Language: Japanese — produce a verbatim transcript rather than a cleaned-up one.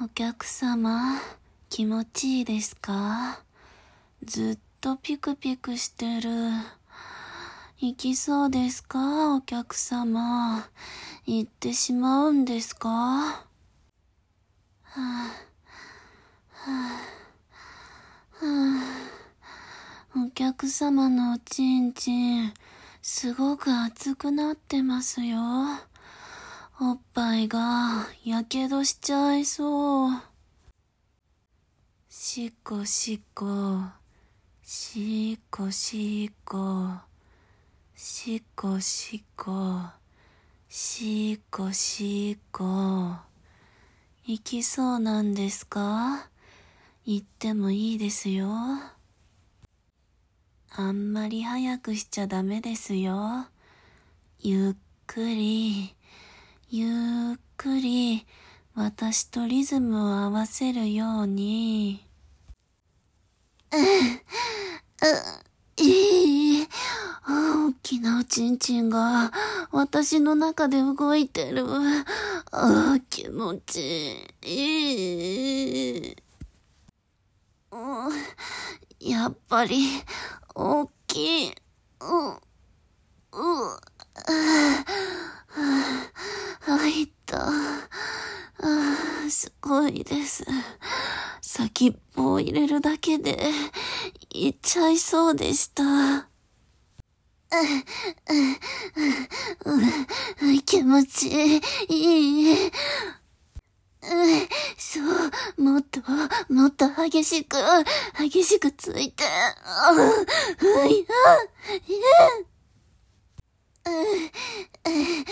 お客様、気持ちいいですか？ずっとピクピクしてる。行きそうですか？お客様。行ってしまうんですか？はぁ、はぁ、はぁ。お客様のおちんちん、すごく熱くなってますよ。おっぱいがやけどしちゃいそう。しっこしっこ、しっこしっこ、しっこしっこ、しっこしっこ。行きそうなんですか？行ってもいいですよ。あんまり早くしちゃダメですよ。ゆっくり、ゆっくり、私とリズムを合わせるように。う、う、いい。大きなおちんちんが私の中で動いてる。ああ、気持ちいい。うん、やっぱり、大きい。う、う、入った。あ、すごいです。先っぽを入れるだけで、いっちゃいそうでした。気持ちいい。そう、もっと、もっと激しく、激しくついて。あ、いや、いや。